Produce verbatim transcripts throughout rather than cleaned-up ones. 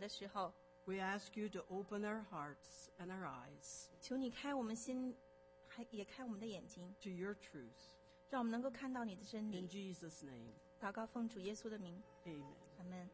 时候， we ask you to open our hearts and our eyes 求你开我们心，还也开我们的眼睛， to your truth. 让我们能够看到你的真 In 理。 Jesus' name, 祷告奉主耶稣的名， amen. 阿们。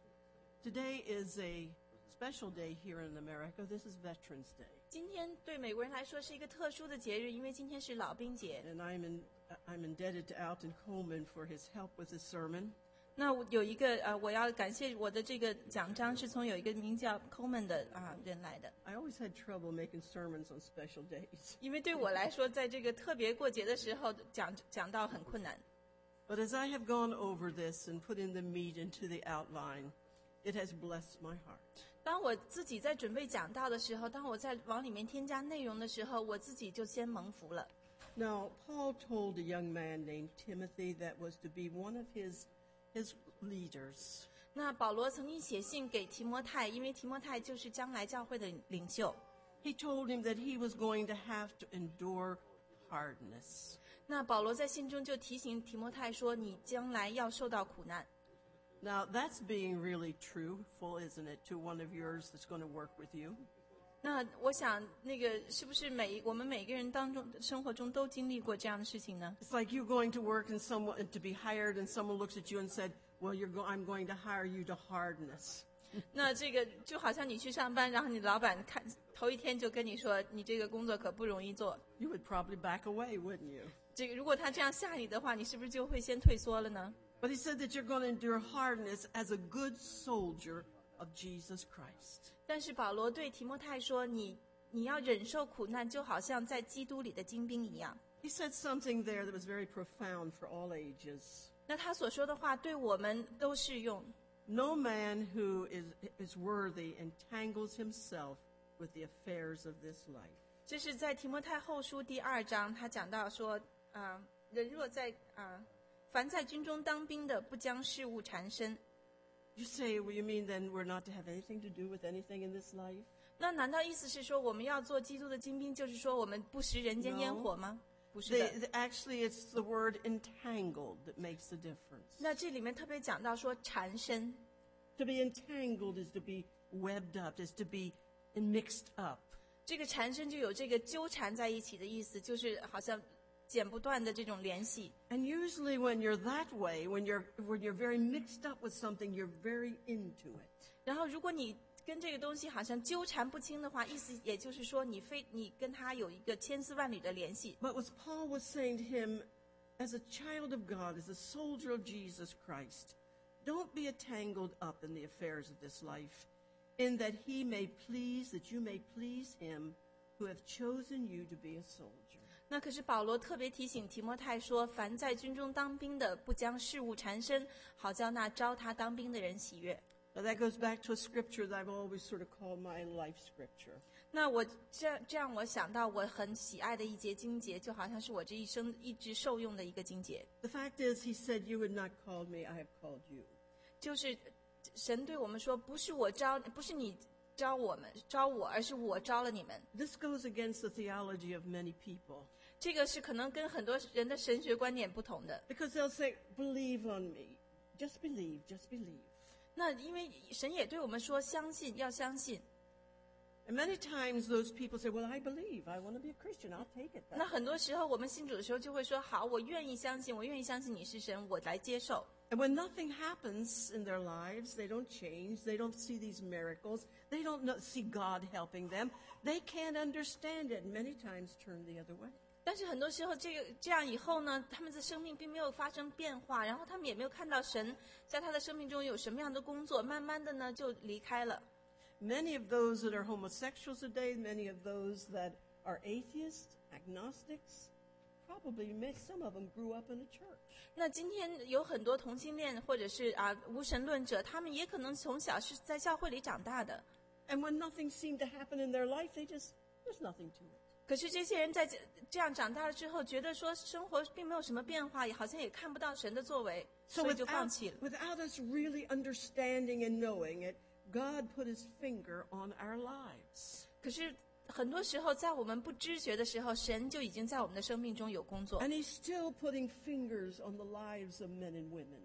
Today is a special day here in America. This is Veterans Day. 今天对美国人来说是一个特殊的节日，因为今天是老兵节。 And I'm, in, I'm indebted to Alton Coleman for his help with this sermon. 那我有一个呃，我要感谢我的这个奖章是从有一个名叫 Coleman 的啊人来的， I always had trouble making sermons on special days. 因为对我来说，在这个特别过节的时候讲讲道很困难。 But as I have gone over this and put in the meat into the outline, it has blessed my heart. 当我自己在准备讲道的时候，当我在往里面添加内容的时候，我自己就先蒙福了。 Now, Paul told a young man named Timothy that was to be one of his, his leaders. 那保罗曾经写信给提摩太，因为提摩太就是将来教会的领袖。 He told him that he was going to have to endure hardness. 那保罗在信中就提醒提摩太说：“你将来要受到苦难。” Now, that's being really truthful, isn't it, to one of yours that's going to work with you? 那我想，那个是不是每我们每个人当中生活中都经历过这样的事情呢？ It's like you going to work and someone and to be hired, and someone looks at you and said, "Well, you're go- I'm going to hire you to hardness." 那这个就好像你去上班，然后你老板看头一天就跟你说，你这个工作可不容易做。 You would probably back away, wouldn't you? 这个如果他这样吓你的话，你是不是就会先退缩了呢？ But he said that you're going to endure hardness as a good soldier of Jesus Christ. 但是保罗对提摩太说，你你要忍受苦难，就好像在基督里的精兵一样。 He said something there that was very profound for all ages. 那他所说的话对我们都适用。 No man who is, is worthy entangles himself with the affairs of this life. 这是在提摩太后书第二章，他讲到说，啊、呃，人若在啊、呃，凡在军中当兵的，不将事务缠身。 You say, well, you mean then we're not to have anything to do with anything in this life? 那难道意思是说，我们要做基督的精兵，就是说我们不食人间烟火吗？ No. 不是的。 They, they- actually, it's the word entangled that makes the difference. 那这里面特别讲到说缠身， To be entangled is to be webbed up, is to be mixed up. 这个缠身就有这个纠缠在一起的意思，就是好像剪不断的这种联系。 And usually when you're that way, when you're, when you're very mixed up with something, you're very into it. 然后如果你跟这个东西好像纠缠不清的话，意思也就是说你非你跟他有一个千丝万缕的联系。 But what Paul was saying to him, as a child of God, as a soldier of Jesus Christ, don't be entangled up in the affairs of this life, in that he may please, that you may please him who have chosen you to be a soldier. 那可是保罗特别提醒提摩太说，凡在军中当兵的，不将事务缠身，好叫那招他当兵的人喜悦。 Now that goes back to a scripture that I've always sort of called my life scripture. 那我这样这样，我想到我很喜爱的一节经节，就好像是我这一生一直受用的一个经节， The fact is, he said, you had not called me, I have called you. 就是神对我们说，不是我招，不是你招我们招我，而是我招了你们。 This goes against the theology of many people. 这个是可能跟很多人的神学观点不同的。 Because they'll say, believe on me. Just believe, just believe. 那因为神也对我们说，相信要相信。 And many times those people say, well, I believe. I want to be a Christian. I'll take it. 那很多时候我们信主的时候就会说，好，我愿意相信，我愿意相信你是神，我来接受。 And when nothing happens in their lives, they don't change, they don't see these miracles, they don't know, see God helping them, they can't understand it, and many times turn the other way. 但是很多时候，这个这样以后呢，他们的生命并没有发生变化，然后他们也没有看到神在他的生命中有什么样的工作，慢慢的呢就离开了。 Many of those that are homosexuals today, many of those that are atheists, agnostics, probably may, some of them grew up in a church. 那今天有很多同性恋或者是啊无神论者，他们也可能从小是在教会里长大的。 And when nothing seemed to happen in their life, they just, there's nothing to it. 可是这些人在这这样长大了之后，觉得说生活并没有什么变化，也好像也看不到神的作为， So 所以就放 without, 弃了。 without us really understanding and knowing it, God put his finger on our lives. 可是很多时候，在我们不知觉的时候，神就已经在我们的生命中有工作。 And he's still putting fingers on the lives of men and women.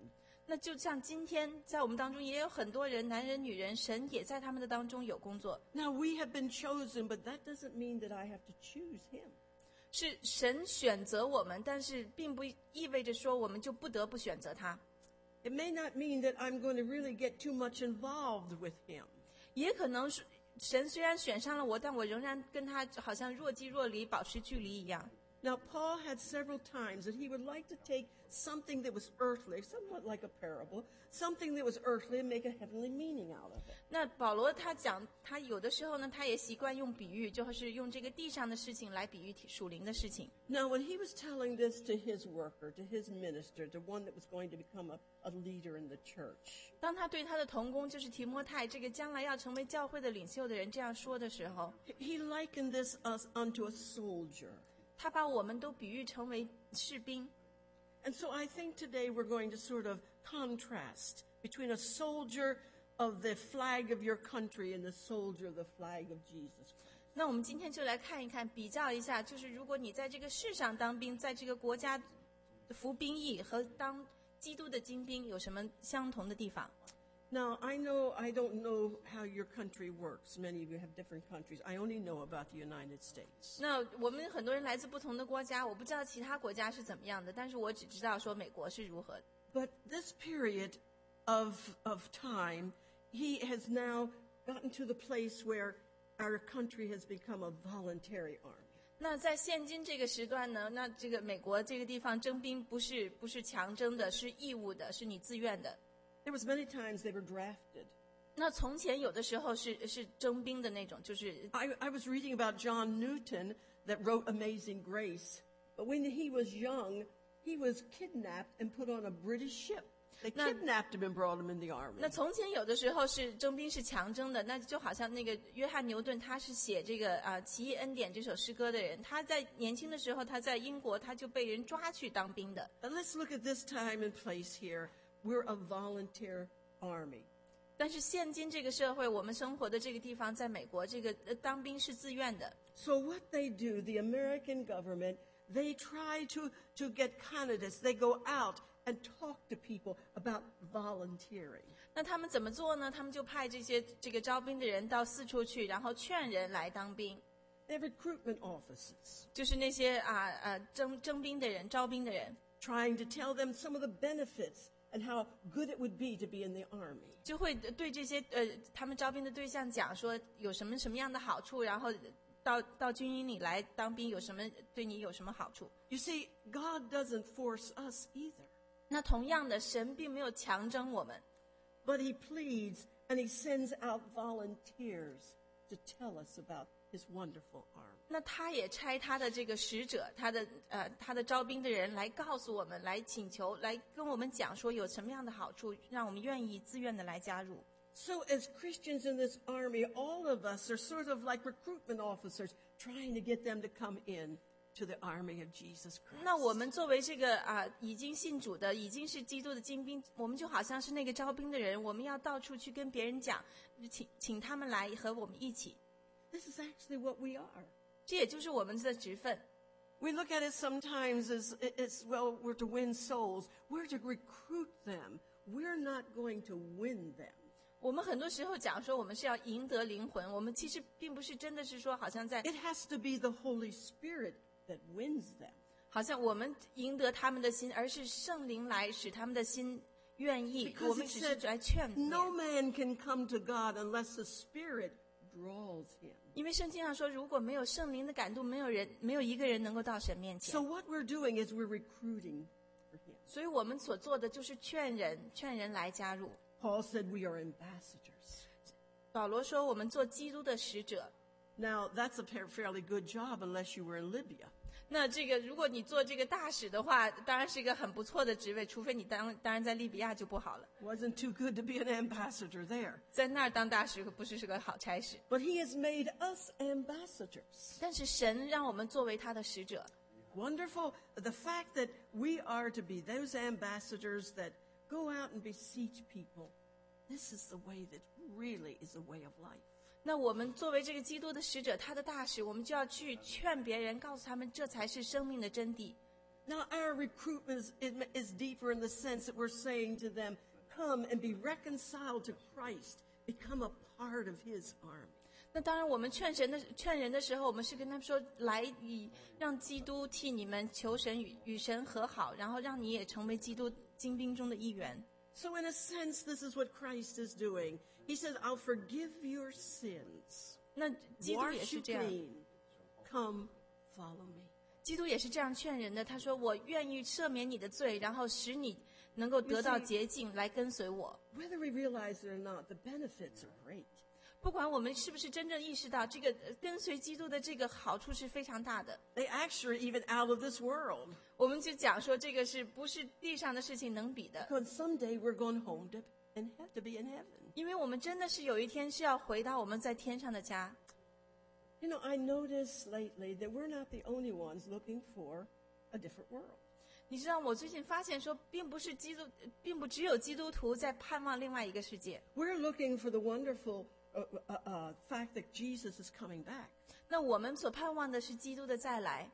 那就像今天在我们当中也有很多人，男人女人，神也在他们的当中有工作。 Now, we have been chosen, but that doesn't mean that I have to choose him. 是神选择我们，但是并不意味着说我们就不得不选择他。 It may not mean that I'm going to really get too much involved with him. 也可能是神虽然选上了我，但我仍然跟他好像若即若离，保持距离一样。 Now, Paul had several times that he would like to take something that was earthly, somewhat like a parable, something that was earthly and make a heavenly meaning out of it. 那保罗他讲，他有的时候呢，他也习惯用比喻，就是用这个地上的事情来比喻属灵的事情。 Now, when he was telling this to his worker, to his minister, to one that was going to become a, a leader in the church, 当他对他的同工，就是提摩太这个将来要成为教会的领袖的人这样说的时候， he likened this us unto a soldier. 他把我们都比喻成为士兵。 And so I think today we're going to sort of contrast between a soldier of the flag of your country and the soldier of the flag of Jesus Christ. 那我们今天就来看一看，比较一下，就是如果你在这个世上当兵，在这个国家服兵役和当基督的精兵有什么相同的地方？ Now, I know I don't know how your country works. Many of you have different countries. I only know about the United States. 那我们很多人来自不同的国家，我不知道其他国家是怎么样的，但是我只知道说美国是如何的。 But this period of, of time, he has now gotten to the place where our country has become a voluntary army. 那在现今这个时段呢，那这个美国这个地方征兵不是不是强征的，是义务的，是你自愿的。 There was many times they were drafted. 那从前有的时候是是征兵的那种，就是 I, I was reading about John Newton that wrote Amazing Grace. But when he was young, he was kidnapped and put on a British ship. They Now- kidnapped him and brought him in the army. 那从前有的时候是征兵是强征的，那就好像那个约翰牛顿，他是写这个啊《奇异恩典》这首诗歌的人，他在年轻的时候他在英国他就被人抓去当兵的。 And let's look at this time and place here. We're a volunteer army. 但是现今这个社会，我们生活的这个地方，在美国这个呃当兵是自愿的。 So what they do, the American government, they try to, to get candidates. They go out and talk to people about volunteering. 那他们怎么做呢？他们就派这些这个招兵的人到四处去，然后劝人来当兵， They have recruitment offices 就是那些啊啊征征兵的人、招兵的人， trying to tell them some of the benefits and how good it would be to be in the army. 就会对这些呃他们招兵的对象讲说有什么什么样的好处，然后到到军营里来当兵有什么对你有什么好处。 You see, God doesn't force us either, 那同样的，神并没有强征我们， but he pleads and he sends out volunteers to tell us about his wonderful army. 那他也差他的这个使者，他的呃他的招兵的人来告诉我们，来请求，来跟我们讲说有什么样的好处，让我们愿意自愿的来加入。 So as Christians in this army, all of us are sort of like recruitment officers trying to get them to come in to the army of Jesus Christ. 那我们作为这个啊、已经信主的，已经是基督的精兵，我们就好像是那个招兵的人，我们要到处去跟别人讲，请请他们来和我们一起。 This is actually what we are. 这也就是我们的职分。 We look at it sometimes as, as well, we're to win souls. We're to recruit them. We're not going to win them. 我们很多时候讲说我们是要赢得灵魂，我们其实并不是真的是说好像在 It has to be the Holy Spirit that wins them. 好像我们赢得他们的心，而是圣灵来使他们的心愿意， Because 我 he 们只是 said, 来劝勉。 no man can come to God unless the Spirit draws him. 因为圣经上说，如果没有圣灵的感动，没有人没有一个人能够到神面前。 So what we're doing is we're recruiting for him. 所以我们所做的就是劝人，劝人来加入。 Paul said we are ambassadors. 保罗说，我们做基督的使者。 Now, that's a fa- fairly good job unless you were in Libya. 那这个，如果你做这个大使的话，当然是一个很不错的职位，除非你当当然在利比亚就不好了， Wasn't too good to be an ambassador there. 在那儿当大使可不是是个好差事。 But he has made us ambassadors. 但是神让我们作为他的使者， Wonderful. The fact that we are to be those ambassadors that go out and beseech people. This is the way that really is the way of life. 那我们作为这个基督的使者，他的大使，我们就要去劝别人，告诉他们这才是生命的真谛。 Now, our recruitment is, is deeper in the sense that we're saying to them, come and be reconciled to Christ, become a part of his army. 那当然，我们劝神的劝人的时候，我们是跟他们说，来以让基督替你们求神与与神和好，然后让你也成为基督精兵中的一员。 So in a sense, this is what Christ is doing. He says, I'll forgive your sins. 那基督也 Wash 是 you 这样， clean. Come, follow me. 基督也是这样劝人的。他说：“我愿意赦免你的罪，然后使你能够得到洁净，来跟随我。” Whether we realize it or not, the benefits are great. 不管我们是不是真正意识到这个呃跟随基督的这个好处是非常大的， They actually are even out of this world. 我们就讲说这个是不是地上的事情能比的？ Because someday we're going home to, and have to be in heaven. 因为我们真的是有一天是要回到我们在天上的家。 You know, I noticed lately that we're not the only ones looking for a different world. 你知道，我最近发现说，并不是基督，并不只有基督徒在盼望另外一个世界。 We're looking for the wonderful uh, uh, uh, fact that Jesus is coming back. 那我们所盼望的是基督的再来。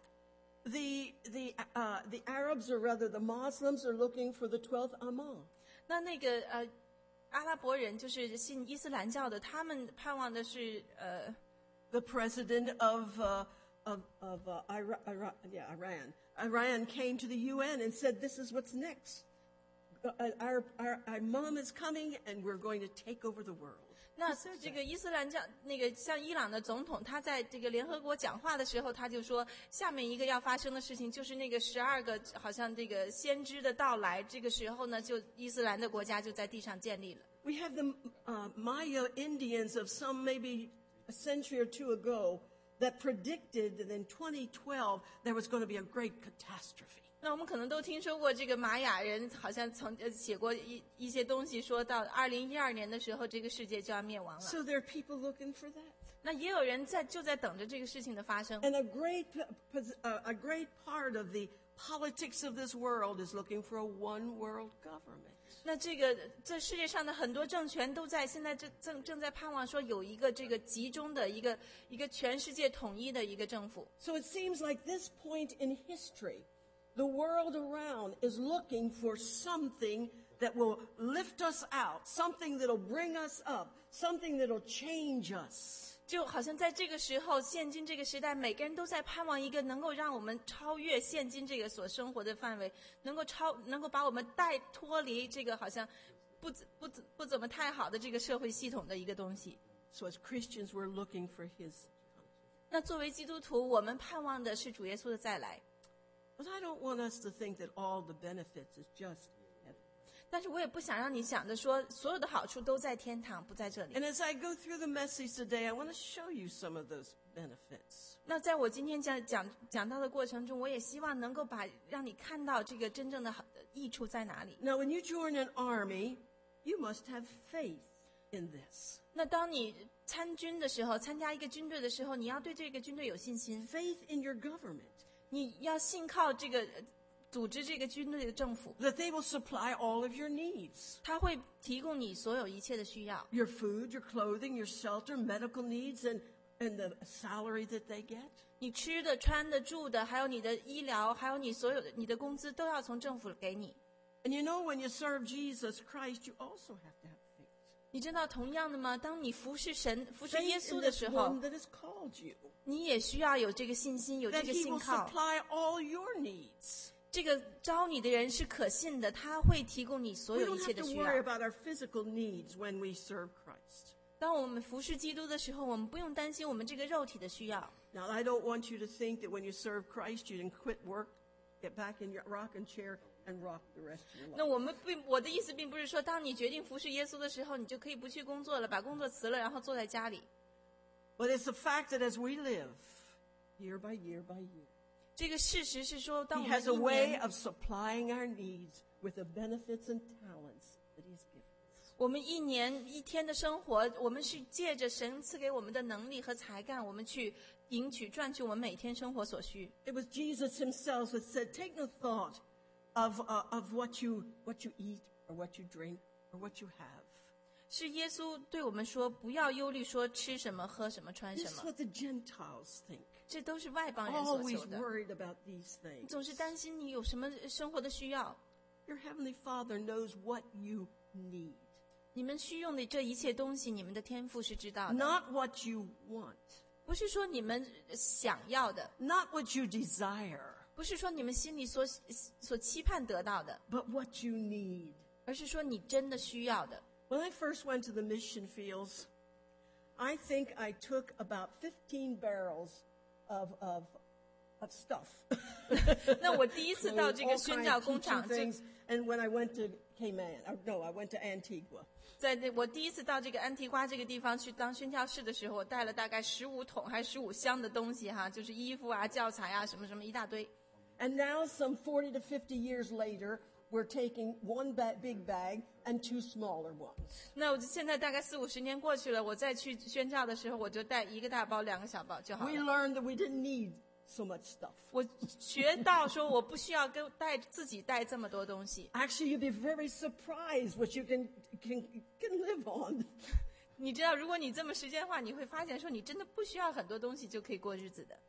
The, the, uh, the Arabs, or rather the Muslims, are looking for the twelfth Imam. 那那个呃，阿拉伯人就是信伊斯兰教的，他们盼望的是呃。 The president of, uh, of, of uh, Iran, Iran, yeah, Iran, Iran came to the U N and said, this is what's next. Uh, our, our, our mom is coming and we're going to take over the world. 那这个伊斯兰教那个像伊朗的总统，他在这个联合国讲话的时候，他就说，下面一个要发生的事情就是那个十二个好像这个先知的到来，这个时候呢，就伊斯兰的国家就在地上建立了。 We have the uh, Maya Indians of some maybe a century or two ago that predicted that in twenty twelve there was going to be a great catastrophe. 那我们可能都听说过这个玛雅人好像曾呃写过一一些东西，说到二零一二年的时候，这个世界就要灭亡了。 So there are people looking for that. 那也有人在就在等着这个事情的发生。 And a great, uh, a great part of the politics of this world is looking for a one world government. 那这个这世界上的很多政权都在现在正正正在盼望说有一个这个集中的一个一个全世界统一的一个政府。 So it seems like this point in history, the world around is looking for something that will lift us out, something that will bring us up, something that will change us. 就好像在这个时候，现今这个时代，每个人都在盼望一个能够让我们超越现今这个所生活的范围，能够超能够把我们带脱离这个好像不不不怎么太好的这个社会系统的一个东西。 So as Christians, we're looking for his. 那作为基督徒，我们盼望的是主耶稣的再来。 But I don't want us to think that all the benefits is just heaven. 但是我也不想让你想着说所有的好处都在天堂，不在这里。 And as I go through the message today, I want to show you some of those benefits. 那在我今天讲讲讲到的过程中，我也希望能够把让你看到这个真正的好益处在哪里。 Now, when you join an army, you must have faith in this. 那当你参军的时候，参加一个军队的时候，你要对这个军队有信心， Faith in your government. 你要信靠这个呃组织这个军队的政府， That they will supply all of your needs. 他会提供你所有一切的需要， Your food, your clothing, your shelter, medical needs, and, and the salary that they get. 你吃的、穿的、住的，还有你的医疗，还有你所有的你的工资都要从政府给你。 And you know, when you serve Jesus Christ, you also have to have faith. 你知道同样的吗？当你服侍神、服侍耶 Faith 稣 in 的 this 时候 one，that has called you. 你也需要有这个信心，有这 That 个 he 信 will 靠。 supply all your needs. 这个招你的人是可信的，他会提供你所 We 有一 don't 切 have 的 to 需 worry 要。 about our physical needs when we serve Christ. 当我们服侍基督的时候，我们不用担心我们这个肉体的需要。 Now, I don't want you to think that when you serve Christ, you can quit work, get back in your rocking chair, and rock the rest of your 那 life. 我们并我的意思并不是说，当你决定服侍耶稣的时候，你就可以不去工作了，把工作辞了，然后坐在家里。 But it's the fact that as we live, year by year by year, 这个事实是说，当 he 我们 has a 一 way 年 of supplying our needs with the benefits and talents that he's given. 我们一年一天的生活，我们是借着神赐给我们的能力和才干，我们去赢取赚取我们每天生活所需。 It was Jesus himself that said, take no thought of, uh, of what you, what you eat or what you drink or what you have. 是耶稣对我们说，不要忧虑说吃什么、喝什么、穿 This 什 is 么， what the Gentiles think. 这都是外邦人所 Always 求的。 worried about these 你 things. 总是担心你有什么生活的需要， Your Heavenly Father knows what you need, 你们需用的这一切东西，你们的天父是知道的， not what you want, 不是说你们想要的， not what you desire, 不是说你们心里所所期盼得到的， but what you need. 而是说你真的需要的。 When I first went to the mission fields, I think I took about fifteen barrels of, of, of stuff. 那我第一次到这个 All 宣 kinds 教 of 工 teaching 厂，就 things. And when I went to Cayman, or no, I went to Antigua. 在那我第一次到这个安提瓜这个地方去当宣教士的时候，我带了大概十五桶还是十五箱的东西哈，就是衣服啊、教材啊，什么什么一大堆。 And now, some forty to fifty years later, we're taking one ba- big bag and two smaller ones. 那我现在大概四五十年过去了，我再去宣教的时候，我就带一个大包、两个小包就好 We 了。 learned that we didn't need so much stuff. 我学到说，我不需要跟带自己带这么多东西。 Actually, you'd be very surprised what you can, can, can live on. 你知道，如果你这么实践的话，你会发现说，你真的不需要很多东西就可以过日子的。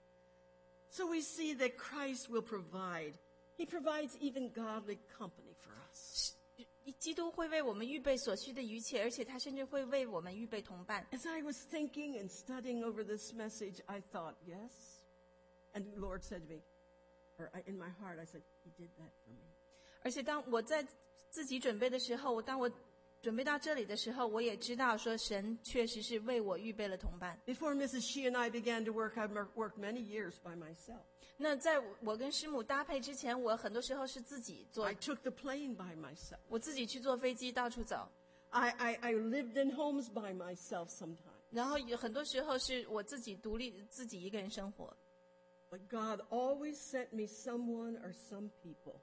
So we see that Christ will provide. He provides even godly company for us. 基督会为我们预备所需的一切，而且他甚至会为我们预备同伴。 As I was thinking and studying over this message, I thought, yes. And the Lord said to me, or I, in my heart, I said, He did that for me. 而且当我在自己准备的时候，我当我准备到这里的时候，我也知道说神确实是为我预备了同伴。 Before Missus She and I began to work, I've mer- worked many years by myself. 那在我跟师母搭配之前，我很多时候是自己做 I，took the plane by myself. 我自己去坐飞机到处走， I, I, I lived in homes by myself sometimes. 然后有很多时候是我自己独立自己一个人生活。 But God always sent me someone or some people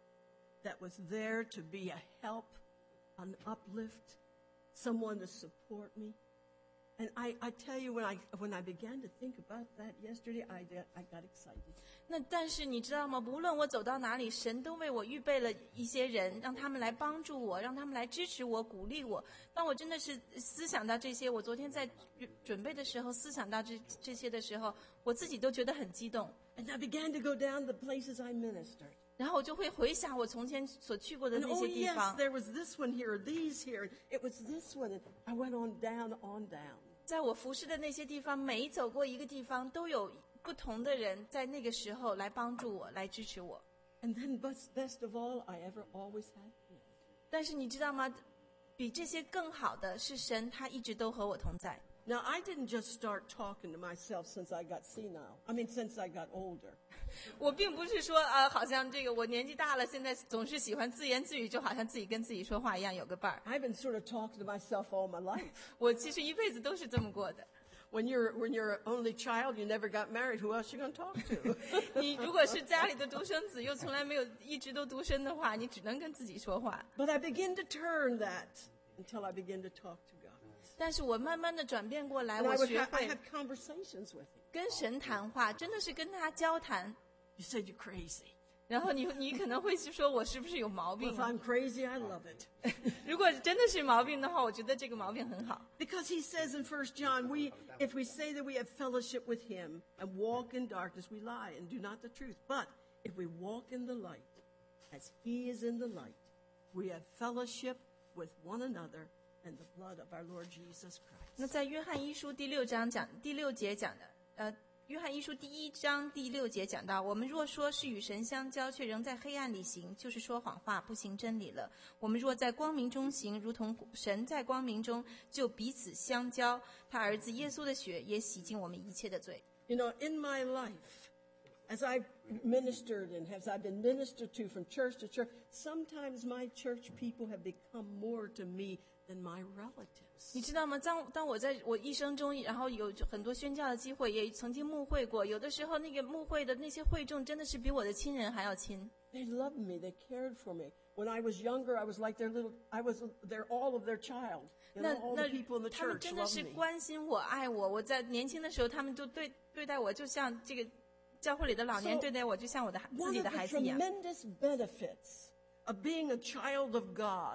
that was there to be a help, an uplift, someone to support me. And I, I tell you, when I, when I began to think about that yesterday, I, got- I got excited. 那但是你知道吗？无论我走到哪里，神都为我预备了一些人，让他们来帮助我，让他们来支持我、鼓励我。当我真的是思想到这些，我昨天在准备的时候思想到这这些的时候，我自己都觉得很激动。 And I began to go down the places I ministered. 然后我就会回想我从前所去过的 And 那 oh 些地 yes, 方。 there was this one here, or these here. It was this one. And I went on down, on down. 在我服侍的那些地方，每走过一个地方，都有不同的人在那个时候来帮助我，来支持我。 And then best, best of all, I ever always had him. 但是你知道吗？比这些更好的是神，他一直都和我同在。 Now, I didn't just start talking to myself since I got senile. I mean, since I got older. 我并不是说呃，好像这个我年纪大了，现在总是喜欢自言自语，就好像自己跟自己说话一样，有个伴儿。 I've been sort of talking to myself all my life. 我其实一辈子都是这么过的。 When you're, when you're an only child, you never got married, who else you going to talk to? 你如果是家里的独生子，又从来没有一直都独身的话，你只能跟自己说话。 But I begin to turn that until I begin to talk to God. 但是我慢慢的转变过来， And 我 I would 学 ha- I 会 had conversations with him. 跟神谈话，真的是跟他交谈。 You said you're crazy. 然后你你可能会是说我是不是有毛 Well, 病 if 啊？ I'm crazy, I love it. 如果真的是毛病的话，我觉得这个毛病很好。 Because he says in First John, we, if we say that we have fellowship with him and walk in darkness, we lie and do not the truth. But if we walk in the light, as he is in the light, we have fellowship with one another and the blood of our Lord Jesus 那 Christ. 在约翰一书第六章讲第六节讲的，呃，约翰一书第一章第六节讲到，我们若说是与神相交，却仍在黑暗里行，就是说谎话，不行真理了。我们若在光明中行，如同神在光明中，就彼此相交。他儿子耶稣的血也洗净我们一切的罪。 You know, in my life, as I've ministered and as I've been ministered to from church to church, sometimes my church people have become more to me than my relatives. 你知道吗？当当我在我一生中，然后有很多宣教的机会，也曾经牧会过。有的时候，那个牧会的那些会众，真的是比我的亲人还要亲。 They loved me. They cared for me. When I was younger, I was like their little, I was their, all of their child. You 那 know, all 那 the people in the 他们 church 真的 loved 是 me. 关心我、爱我。我在年轻的时候，他们就对对待我，就像这个教会里的老年 So, 对待我，就像我的孩自 One 己 of 的 the 孩子一样。 tremendous benefits of being a child of God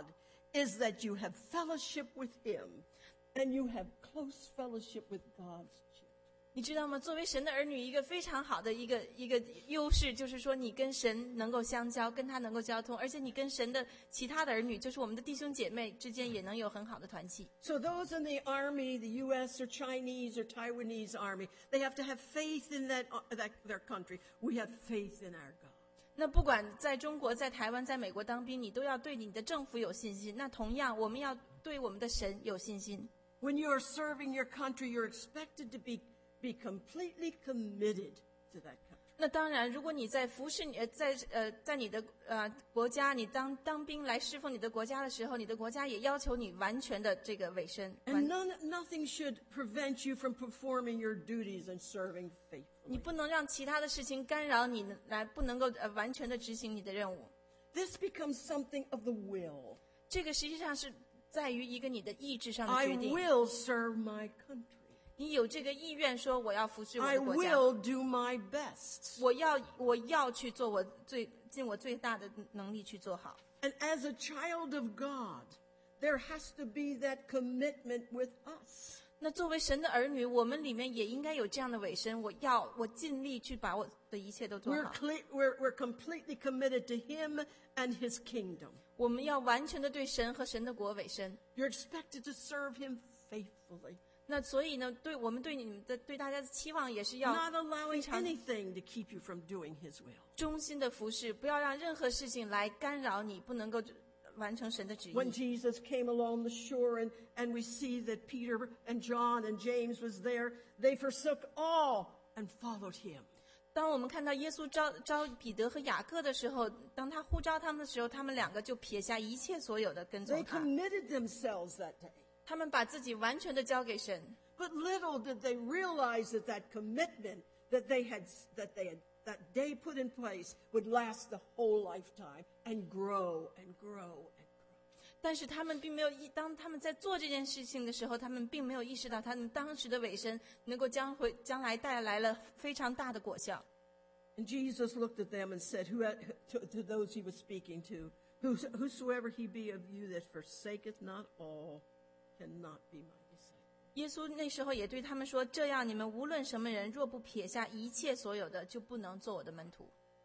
is that you have fellowship with him and you have close fellowship with God's children. 你知道吗？作为神的儿女，一个非常好的一个一个优势，就是说你跟神能够相交，跟他能够交通，而且你跟神的其他的儿女，就是我们的弟兄姐妹之间，也能有很好的团契。 So those in the army, the U S or Chinese or Taiwanese army, they have to have faith in that, uh, that their country. We have faith in our God. 那不管在中国、在台湾、在美国当兵，你都要对你的政府有信心。那同样，我们要对我们的神有信心。 When you are serving your country, you're expected to be be completely committed to that country. 那当然，如果你在服侍你呃在呃在你的呃国家，你当当兵来侍奉你的国家的时候，你的国家也要求你完全的这个委身。 And none, nothing should prevent you from performing your duties and serving 你 faithfully. 不能让其他的事情干扰你来不能够呃完全的执行你的任务。 This becomes something of the will. 这个实际上是在于一个你的意志上的 I 决定。 will serve my country. 你有这个意愿说我要服侍我 I 的国家， will do my best. 我要我要去做我最尽我最大的能力去做好。 And as a child of God, there has to be that commitment with us. 那作为神的儿女，我们里面也应该有这样的委身，我要我尽力去把我的一切都做 We're, 好。 cle- we're, we're completely committed to him and his kingdom. 我们要完全的对神和神的国委身。 You're expected to serve him faithfully, 那所以呢，对我们对你们的对大家的期望也是要 not allowing 非常 anything to keep you from doing his will. 忠心的服侍，不要让任何事情来干扰你，不能够完成神的旨 When 意。 Jesus came along the shore and, and we see that Peter and John and James was there, they forsook all and followed him. 当我们看到耶稣招招彼得和雅各的时候，当他呼召他们的时候，他们两个就撇下一切所有的跟 They 从他， committed themselves that day. 他们把自己完全的交给神。 But little did they realize that that commitment that they had, that they had, that they put in place would last the whole lifetime and grow and grow and grow. 但是他们并没有意，当他们在做这件事情的时候，他们并没有意识到他们当时的委身能够将会将来带来了非常大的果效。 And Jesus looked at them and said, Who, to, to those he was speaking to, Whos, whosoever he be of you that forsaketh not all cannot be my disciple. 耶稣那时候也对他们说：“这样，你们无论什么人，若不撇下一切所有的，就不能做我的门徒。”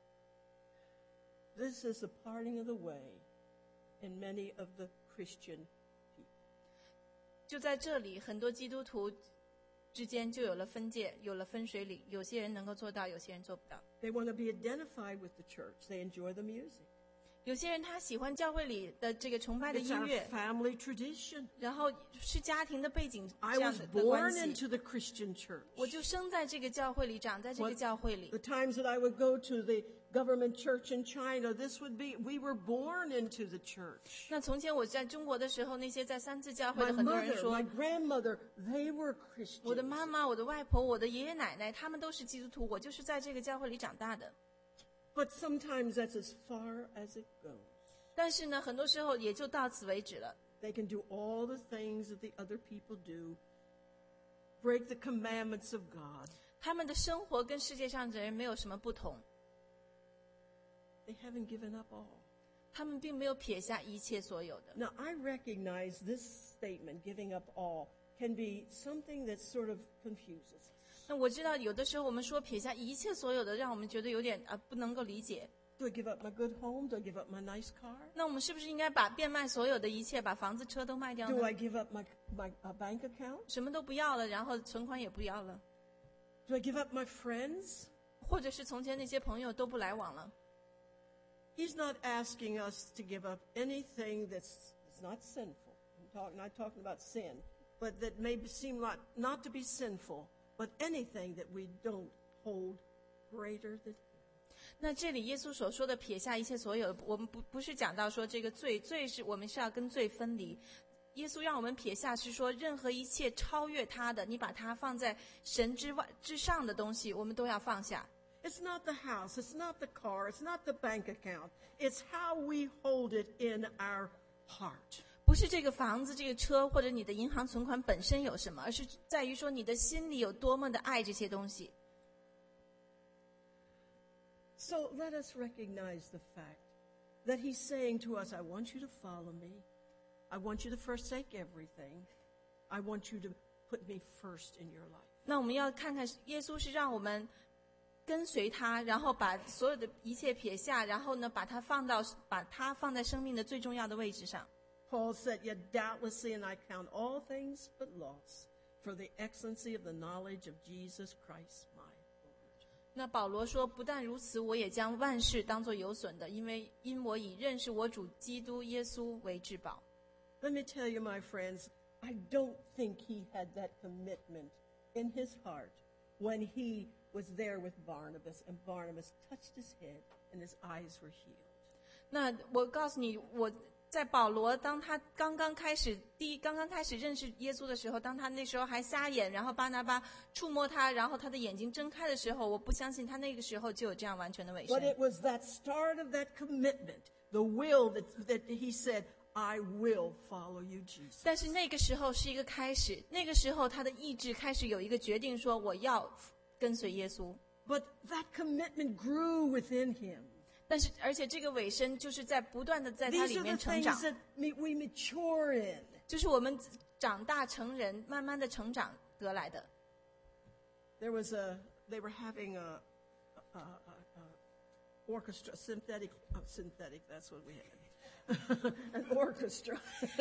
This is the parting of the way in many of the Christian people. 就在这里，很多基督徒之间就有了分界，有了分水岭。有些人能够做到，有些人做不到。 They want to be identified with the church. They enjoy the music. 有些人他喜欢教会里的这个崇拜的 It's 音 our 乐， family tradition. 然后是家庭的背景 I 这样 was 的的关 born 系。 into the Christian church. 我就生在这个教会里，长在这个 What- 教会里 The。times that I would go to the government church in China, this would be, we were born into the church. 那从前我在中国的时候，那些在三自教会 My 的很多人 mother, 说 my，grandmother, they were 我的 Christians. 妈妈、我的外婆、我的爷爷奶奶，他们都是基督徒，我就是在这个教会里长大的。 But sometimes that's as far as it goes. 但是呢，很多时候也就到此为止了。 They can do all the things that the other people do, break the commandments of God. 他们的生活跟世界上的人没有什么不同， They haven't given up all. 他们并没有撇下一切所有的。 Now, I recognize this statement, giving up all, can be something that sort of confuses us. 那我知道有的时候我们说撇下一切所有的，让我们觉得有点啊、呃、不能够理解。 Do I give up my good home? Do I give up my nice car? 那我们是不是应该把变卖所有的一切，把房子、车都卖掉 Do 呢？ I give up my, my uh, bank account? 什么都不要了，然后存款也不要了， Do I give up my friends? 或者是从前那些朋友都不来往了。 He's not asking us to give up anything that's, that's not sinful. I'm talk, not talking about sin, but that may seem not, not to be sinful, but anything that we don't hold greater than Him. 那这里耶稣所说的撇下一切所有，我们不不是讲到说这个罪，罪是我们是要跟罪分离。耶稣让我们撇下，是说任何一切超越他的，你把它放在神之外之上的东西，我们都要放下。 It's not the house, it's not the car, it's not the bank account. It's how we hold it in our heart. 不是这个房子、这个车或者你的银行存款本身有什么，而是在于说你的心里有多么的爱这些东西。 So let us recognize the fact that He's saying to us, I want you to follow me. I want you to forsake everything. I want you to put me first in your life. 那我们要看看耶稣是让我们跟随他，然后把所有的一切撇下，然后呢把他放到把他放在生命的最重要的位置上。 Paul said, Yet doubtlessly, and I count all things but loss for the excellency of the knowledge of Jesus Christ, my Lord. 那保罗说，不但如此，我也将万事当作有损的，因为因我以认识我主基督耶稣为至宝。 Let me tell you, my friends, I don't think he had that commitment in his heart when he was there with Barnabas, and Barnabas touched his head and his eyes were healed. 那我告诉你，我在保罗当他刚刚开始第一刚刚开始认识耶稣的时候，当他那时候还瞎眼，然后巴拿巴触摸他，然后他的眼睛睁开的时候，我不相信他那个时候就有这样完全的委身。 But it was that start of that commitment, the will that, that he said, I will follow you, Jesus. 但是那个时候是一个开始，那个时候他的意志开始有一个决定，说我要跟随耶稣。 But that commitment grew within him. 但是而且这个尾声就是在不断的在他 These 里 are 面 the 成 things 长， that we mature in. 就是我们长大成人，慢慢的成长得来的。 There was a, they were having a, a, a, a orchestra, synthetic, uh, synthetic, that's what we had. An orchestra.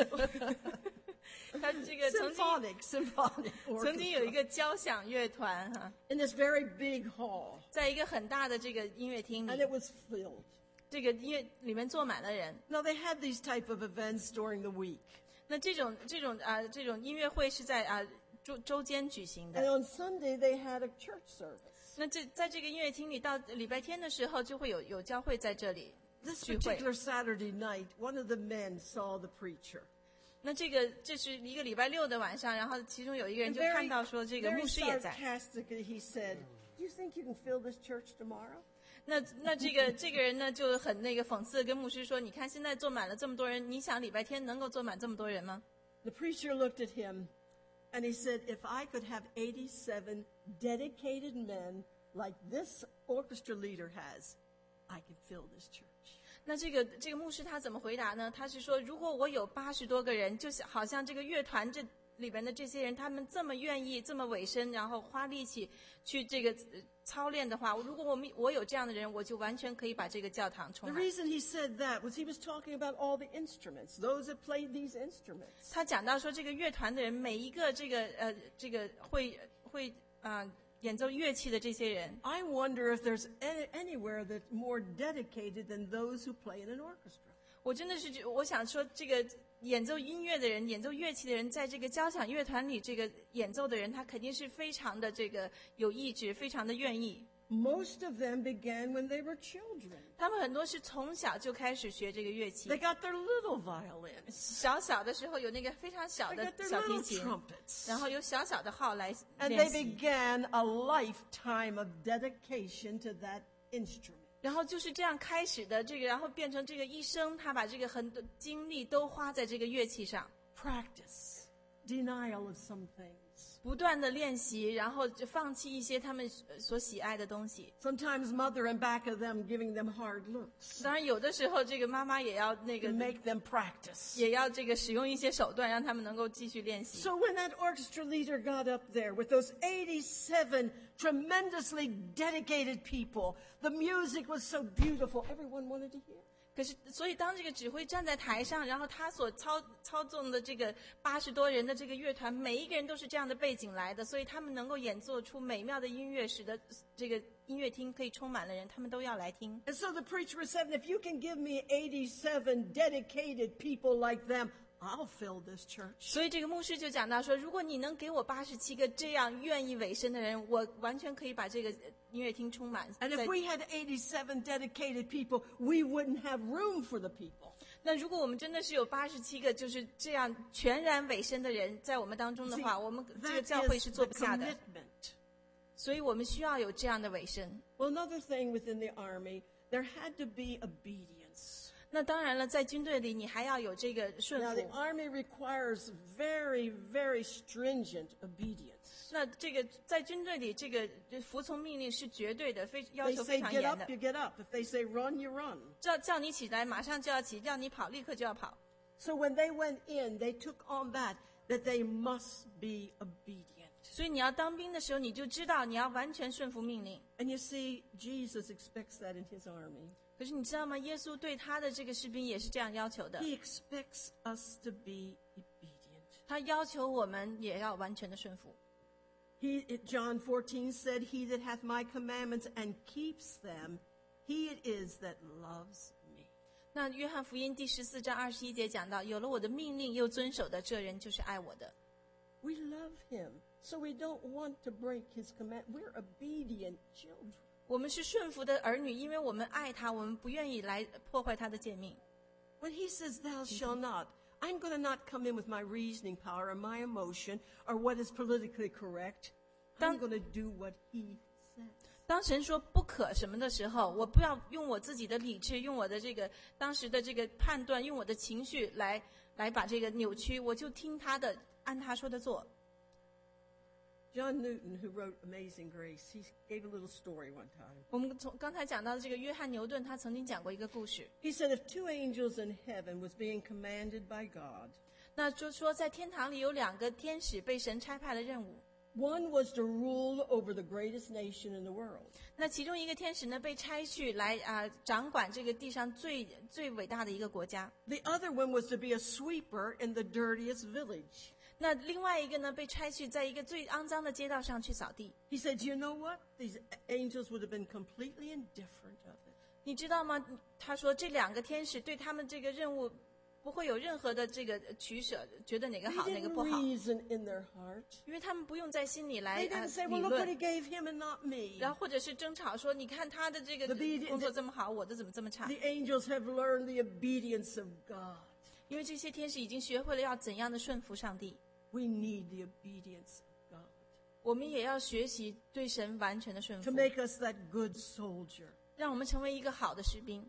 他这个曾经 Symphonic, symphonic 曾经有一 orchestra. 个交响乐团哈， In this very big hall. 在一个很大的这个音乐厅 And 里， it was filled. 这个音乐里面坐满了人。 Now, they had these type of events during the week. 那这种这种啊、呃、这种音乐会是在啊、呃、周周间举行 And 的。 on Sunday, they had a church service. 那这在这个音乐厅里，到礼拜天的时候就会有有教会在这里 This 聚会。 particular Saturday night, one of the men saw the preacher. 那这个这是一个礼拜六的晚上，然后其中有一个人 And 就看到说，这个 very 牧师也在。 sarcastically, he said, Do you think you can fill this church tomorrow? 那那这个这个人呢就很那个讽刺地跟牧师说：“你看现在坐满了这么多人，你想礼拜天能够坐满这么多人吗？” The preacher looked at him and he said, If I could have eighty-seven dedicated men like this orchestra leader has, I could fill this church. 那这个这个牧师他怎么回答呢？他是说，如果我有八十多个人，就像好像这个乐团这里边的这些人，他们这么愿意、这么委身，然后花力气去这个呃操练的话，如果我们我有这样的人，我就完全可以把这个教堂充 The 满。 reason he said that was he was talking about all the instruments, those that played these instruments. 他讲到说，这个乐团的人，每一个这个呃这个会会啊、呃、演奏乐器的这些人， I wonder if there's any, anywhere that's more dedicated than those who play in an orchestra. 我真的是觉，我想说，这个演奏音乐的人、演奏乐器的人，在这个交响乐团里，这个演奏的人，他肯定是非常的这个有意志，非常的愿意。 Most of them began when they were children. 他们很多是从小就开始学这个乐器 They，got their little violins. 小小的时候有那个非常小 They 的 got their 小提 little 琴， trumpets. 然后有小小的号来 And 练 they 习， began a lifetime of dedication to that instrument. 然后就是这样开始的这个，然后变成这个一生，他把这个很多精力都花在这个乐器上。 Practice, denial of some things. 不断的练习，然后就放弃一些他们所喜爱的东西。 Sometimes mother in back of them giving them hard looks 当然，有的时候这个妈妈也要那 to 个， make them practice. 也要这个使用一些手段，让他们能够继续练习。 So when that orchestra leader got up there with those eighty-seven tremendously dedicated people, the music was so beautiful, everyone wanted to hear. 可是，所以当这个指挥站在台上，然后他所操操纵的这个八十多人的这个乐团，每一个人都是这样的背景来的，所以他们能够演奏出美妙的音乐，使得这个音乐厅可以充满了人，他们都要来听。 And so the preacher was saying, if you can give me eighty-seven dedicated people like them, I'll fill this church. 所以这个牧师就讲到说，如果你能给我八十七个这样愿意委身的人，我完全可以把这个音乐厅充满。 And 在 if we had eighty-seven dedicated people, we wouldn't have room for the people. 那如果我们真的是有八十七个就是这样全然委身的人在我们当中的 See, 话，我们这个 that 教会 is 是 the 做不下的。 commitment. 所以我们需要有这样的委身。 Well, another thing within the army, there had to be obedience. 那当然了，在军队里你还要有这个顺 Now, the 服。 army requires very, very stringent obedience. 那这个在军队里，这个服从命令是绝对的，非要 They 求 say 非常 get 严 up, 的。 you get up. If they say run, you run. 叫叫你起来，马上就要起；叫你跑，立刻就要跑。 So when they went in, they took on that, that they must be obedient. 所以你要当兵的时候，你就知道你要完全顺服命令。 And you see, Jesus expects that in his army. 可是你知道吗？耶稣对他的这个士兵也是这样要求的， He expects us to be obedient. 他要求我们也要完全的顺服。 He, John fourteen said, He that hath my commandments and keeps them, he it is that loves me. 那约翰福音第十四章二十一节讲到，有了我的命令又遵守的，这人就是爱我的。 We love him, so we don't want to break his command. We're obedient children. 我们是顺服的儿女，因为我们爱他，我们不愿意来破坏他的诫命。 When he says, thou shalt not, I'm going to not come in with my reasoning power or my emotion or what is politically correct. I'm going to do what he says. 当神说不可什么的时候，我不要用我自己的理智，用我的这个当时的这个判断，用我的情绪来来把这个扭曲，我就听他的，按他说的做。 John Newton, who wrote Amazing Grace, he gave a little story one time. 我们从刚才讲到的这个约翰牛顿，他曾经讲过一个故事。 He said if two angels in heaven was being commanded by God, 那就说在天堂里有两个天使被神差派了任务， one was to rule over the greatest nation in the world. 那其中一个天使呢被差去来啊、掌管这个地上最最伟大的一个国家， The other one was to be a sweeper in the dirtiest village. 那另外一个呢被差去在一个最肮脏的街道上去扫地。 He said, you know what? These angels would have been completely indifferent of it. 你知道吗？他说这两个天使对他们这个任务不会有任何的这个取舍，觉得哪个 They 好哪个 didn't 不好， reason in their heart. 因为他们不用在心里来 They 啊 didn't say, 理 well, look what he 论， gave him and not me. 然后或者是争吵说，你看他的这个 The obedi- 工作这么好，我的怎么这么差？ The angels have learned the obedience of God. 因为这些天使已经学会了要怎样的顺服上帝， We need the obedience of God 我们也要学习对神完全的顺 to 服， make us that good soldier. 让我们成为一个好的士兵。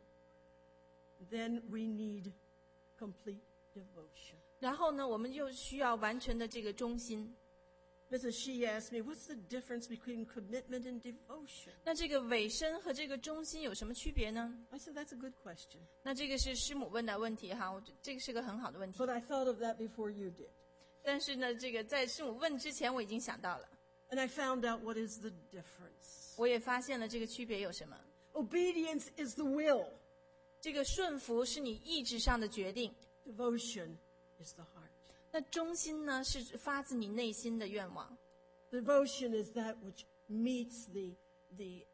Then we need complete devotion. 然后呢，我们又需要完全的这个忠心。 Missus She asked me, what's the difference between commitment and devotion? 那这个委身和这个忠心有什么区别呢？ I said, that's a good question. 那这个是师母问的问题哈，我觉得这个是个很好的问题。 But I thought of that before you did. 但是呢，这个在师母问之前，我已经想到了， And I found out what is the difference. 我也发现了这个区别有什么。 Obedience is the will. 这个顺服是你意志上的决定， Devotion is the heart. 那忠心呢是发自你内心的愿望。 Devotion is that which meets the, the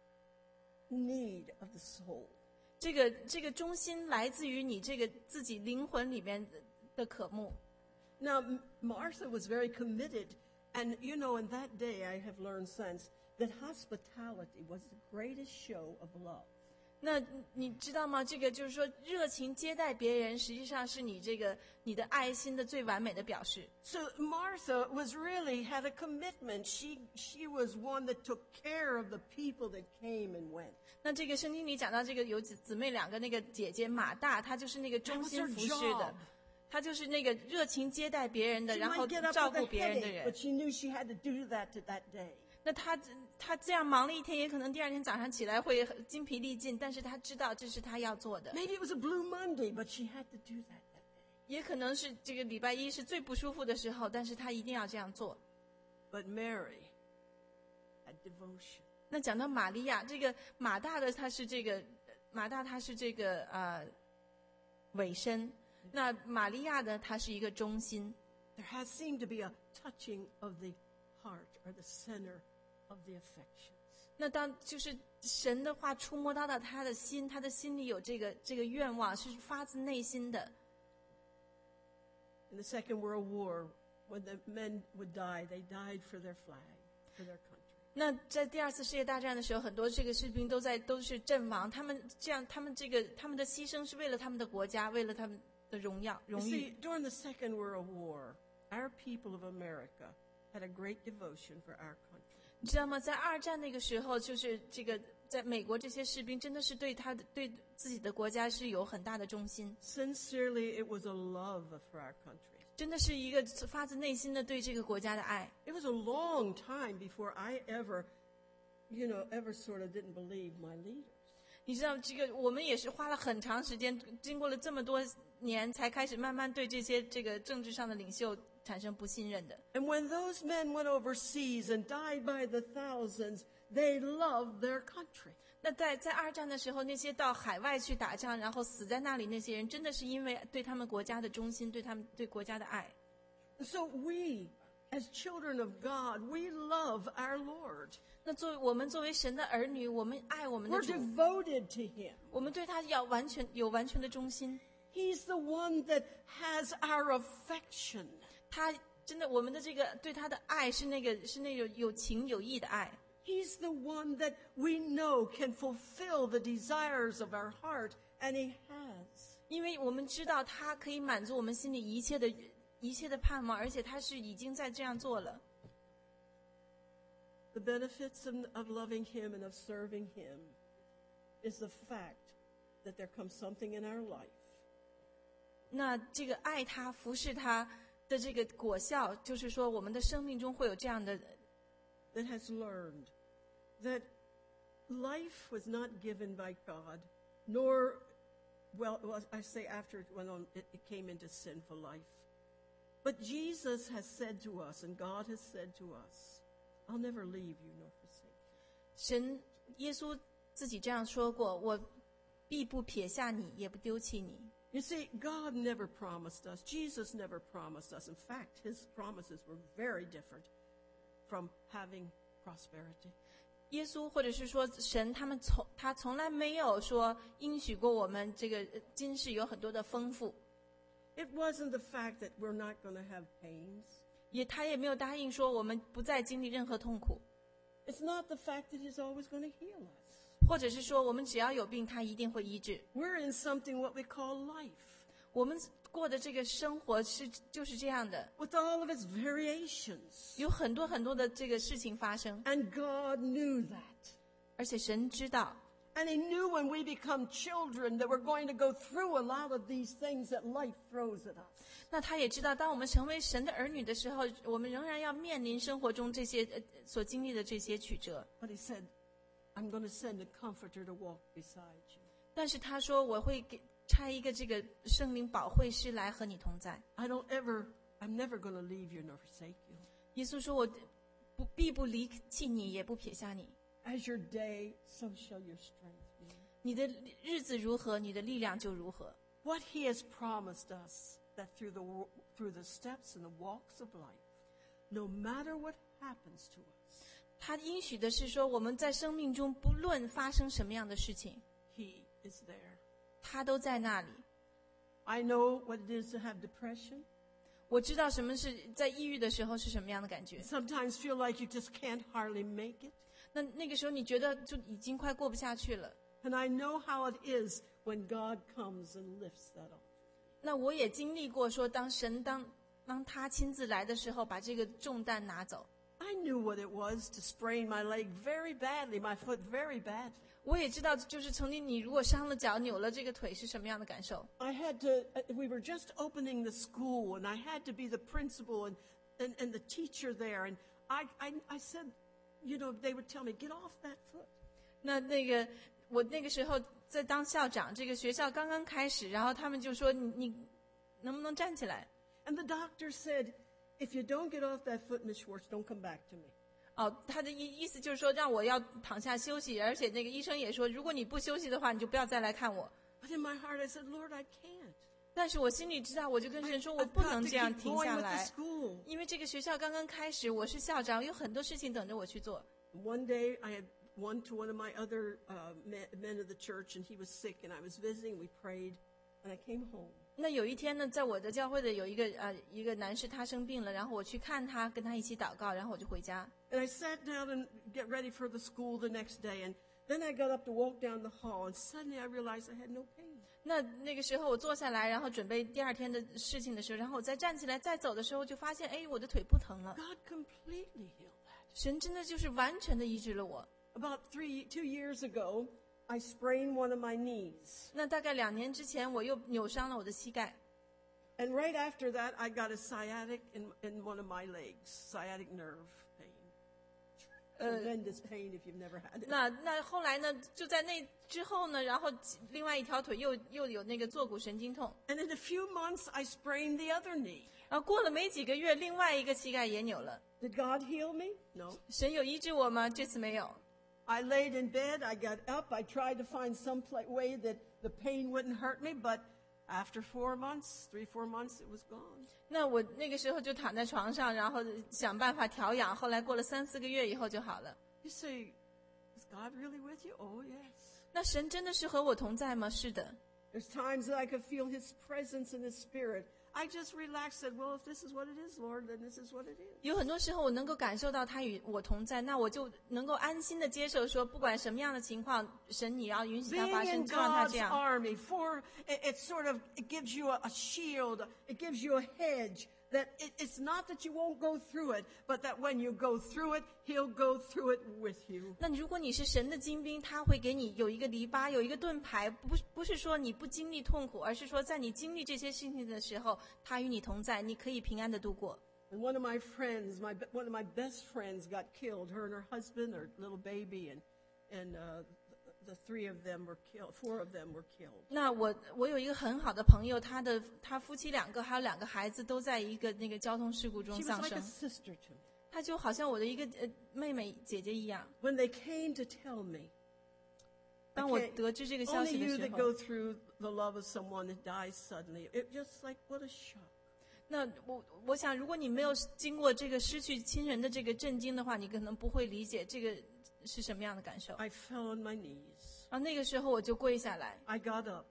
need of the soul. 这个这个忠心来自于你这个自己灵魂里面的的渴慕。 Now, M- Martha was very committed. And, you know, in that day, I have learned since that hospitality was the greatest show of love. 那你知道吗？这个就是说，热情接待别人，实际上是你这个你的爱心的最完美的表示。 So Martha was really had a commitment. She, she was one that took care of the people that came and went. 那这个圣经里讲到这个有姊姊妹两个那个姐姐马大，她就是那个 That 忠 was 心 her 服侍 job. 的，她就是那个热情接待别人的， She 然后 might get up 照 with 顾 a 别人的 headache, 人 but。she knew she had to do that to that day. 那她她这样忙了一天，也可能第二天早上起来会精疲力尽，但是她知道这是她要做的。 Maybe it was a blue Monday, but she had to do that that day. 也可能是这个礼拜一是最不舒服的时候，但是她一定要这样做。 But Mary had devotion. 那讲到玛利亚，这个马大的他是这个马大他是这个呃委身，那玛利亚呢，她是一个忠心。 There has seemed to be a touching of the heart or the center of the affections. 那当就是神的话触摸到了他的心，他的心里有这个这个愿望，是发自内心的。 In the Second World War, when the men would die, they died for their flag, for their country. 那在第二次世界大战的时候，很多这个士兵都在都是阵亡，他们这样，他们这个他们的牺牲是为了他们的国家，为了他们的荣耀 You 荣誉。 see, during the Second World War, our people of America had a great devotion for our country. 你知道吗？在二战那个时候，就是这个在美国这些士兵真的是对他的对自己的国家是有很大的忠心， Sincerely, it was a love for our country. 真的是一个发自内心的对这个国家的爱。 It was a long time before I ever, you know, ever sort of didn't believe my leaders. 你知道，这个我们也是花了很长时间，经过了这么多年才开始慢慢对这些这个政治上的领袖产生不信任的。 And when those men went overseas and died by the thousands, they loved their country. 那在在二战的时候，那些到海外去打仗，然后死在那里那些人，真的是因为对他们国家的忠心，对他们对国家的爱。 And so we, as children of God, we love our Lord. 那作为我们作为神的儿女，我们爱我们的 We're 主， devoted to Him. 我们对他要完全有完全的忠心。 He's the one that has our affection. 他真的，我们的这个对他的爱是那个是那种有情有义的爱。 He's the one that we know can fulfill the desires of our heart, and He has. 因为我们知道他可以满足我们心里一切的一切的盼望，而且他是已经在这样做了。 The benefits of, of loving Him and of serving Him is the fact that there comes something in our life 那这个爱他、服侍他的这个果效，就是说我们的生命中会有这样的， that has learned that life was not given by God, nor, well, well I say after it went on, it, it came into sinful life. But Jesus has said to us, and God has said to us, I'll never leave you nor forsake you. 神耶稣自己这样说过：“我必不撇下你，也不丢弃你。” You see, God never promised us. Jesus never promised us. In fact, His promises were very different from having prosperity. 耶稣或者是说神，他们从他从来没有说应许过我们这个呃今世有很多的丰富， It wasn't the fact that we're not going to have pains. 也他也没有答应说我们不再经历任何痛苦， It's not the fact that He's always going to heal us. 或者是说我们只要有病，他一定会医治。 We're in something what we call life, 我们过的这个生活是就是这样的， with all of its variations. 有很多很多的这个事情发生， And God knew that. 而且神知道。 And He knew when we become children that we're going to go through a lot of these things that life throws at us. 那他也知道，当我们成为神的儿女的时候，我们仍然要面临生活中这些呃所经历的这些曲折。 But He said, I'm going to send a comforter to walk beside you. 但是他说，我会给差一个这个圣灵保惠师来和你同在。 I don't ever, I'm never going to leave you nor forsake you. 耶稣说，我不必不离弃你，也不撇下你。 As your day, so shall your strength be. 你的日子如何，你的力量就如何。 What He has promised us, that through the, through the steps and the walks of life, no matter what happens to us, 他应许的是说，我们在生命中不论发生什么样的事情， He is there. 他都在那里。 I know what it is to have depression. 我知道什么是在抑郁的时候是什么样的感觉。 Sometimes feel like you just can't hardly make it. 那那个时候你觉得就已经快过不下去了。 And I know how it is when God comes and lifts that up. 那我也经历过说，当神当当他亲自来的时候，把这个重担拿走。 I knew what it was to sprain my leg very badly, my foot very badly. 我也知道，就是曾经你如果伤了脚、扭了这个腿是什么样的感受。 I had to, uh, we were just opening the school, and I had to be the principal and, and, and the teacher there. And I, I, I said, you know, they would tell me, get off that foot. 那那个我那个时候在当校长，这个学校刚刚开始，然后他们就说你你能不能站起来？ And the doctor said, if you don't get off that foot, Miss Schwartz, don't come back to me. 哦，他的意意思就是说让我要躺下休息，而且那个医生也说，如果你不休息的话，你就不要再来看我。 But in my heart, I said, Lord, I can't. 但是我心里知道，我就跟神说， I, 我 I've 不 got 能 to 这样 keep 停 going 下 with the 来， school. 因为这个学校刚刚开始，我是校长，有很多事情等着我去做。 One day, I had won to one of my other uh, men, men of the church, and he was sick, and I was visiting. We prayed, and I came home. 那有一天呢，在我的教会的有一个呃一个男士，他生病了，然后我去看他，跟他一起祷告，然后我就回家。 And I sat down and get ready for the school the next day, and then I got up to walk down the hall, and suddenly I realized I had no pain. 那那个时候我坐下来，然后准备第二天的事情的时候，然后我再站起来再走的时候，就发现，哎，我的腿不疼了。 God completely healed that. 神真的就是完全的医治了我。 About three, two years ago, I sprained one of my knees. 那大概两年之前，我又扭伤了我的膝盖。 And right after that, I got a sciatic in, in one of my legs, sciatic nerve pain. Tremendous pain if you've never had it. 那那后来呢，就在那之后呢，然后另外一条腿又又有那个坐骨神经痛， And in a few months, I sprained the other knee. 然后过了没几个月，另外一个膝盖也扭了。 Did God heal me? No. 神有医治我吗？这次没有。 I laid in bed. I got up. I tried to find some pla- way that the pain wouldn't hurt me, but after four months, three, four months, it was gone. 那我那个时候就躺在床上，然后想办法调养，后来过了三四个月以后就好了。 You say, is God really with you? Oh, yes. 那神真的是和我同在吗？是的。 There's times that I could feel His presence and His Spirit. I just relaxed and said, well, if this is what it is, Lord, then this is what it is. 有很多时候我能够感受到他与我同在，那我就能够安心的接受说，不管什么样的情况，神你要允许它 Being 发生， in 就让它 God's 这样。 army, for it, it sort of it gives you a, a shield, it gives you a hedge. That it, it's not that you won't go through it, but that when you go through it, He'll go through it with you. 那如果你是神的精兵，他会给你有一个篱笆，有一个盾牌，不不是说你不经历痛苦，而是说在你经历这些事情的时候，他与你同在，你可以平安的度过。 And one of my friends, my one of my best friends, got killed. Her and her husband, her little baby, and and uh, the, the three of them were killed. Four of them were killed. 那我我有一个很好的朋友，他的他夫妻两个还有两个孩子都在一个那个交通事故中 She was 丧 like 生 a。sister to me. 他就好像我的一个呃妹妹姐姐一样。 When they came to tell me, 当我 can't- 得知这个消 only 息的 you 时 that 候， go through the love of someone that dies suddenly. It just like what a shock. 那我我想，如果你没有经过这个失去亲人的这个震惊的话，你可能不会理解这个是什么样的感受。 I fell on my knees. 啊，那个时候我就跪下来， I got up.